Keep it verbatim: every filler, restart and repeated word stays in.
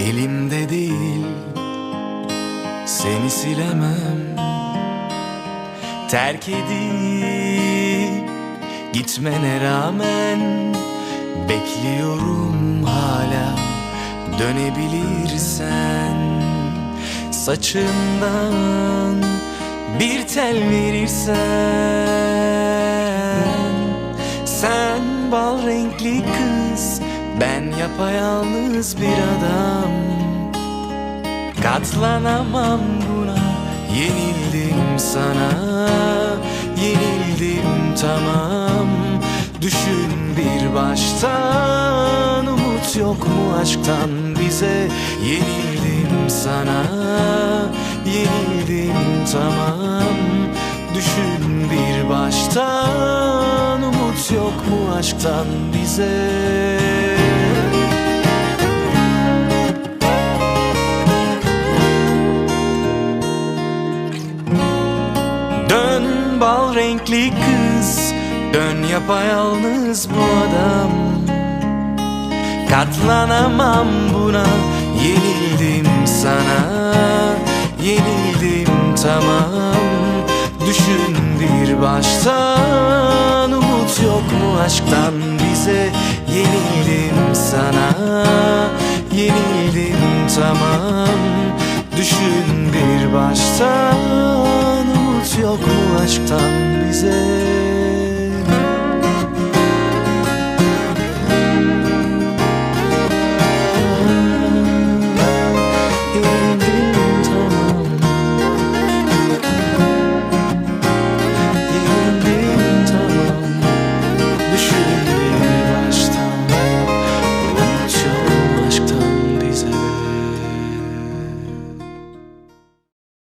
Elimde değil, seni silemem. Terk edip gitmene rağmen bekliyorum hala, dönebilirsen. Saçından bir tel verirsen, sen bal renkli kız, ben yapayalnız bir adam. Katlanamam buna, yenildim sana, yenildim tamam. Düşün bir baştan, umut yok mu aşktan bize? Yenildim sana, yenildim tamam. Düşün bir baştan, umut yok mu aşktan bize? Dön bal renkli kız, dön yapayalnız bu adam. Katlanamam buna, yenildim sana, yenildim tamam. Düşün bir baştan, umut yok mu aşktan bize? Yenildim sana, yenildim tamam. Düşün bir baştan, umut yok mu aşktan bize?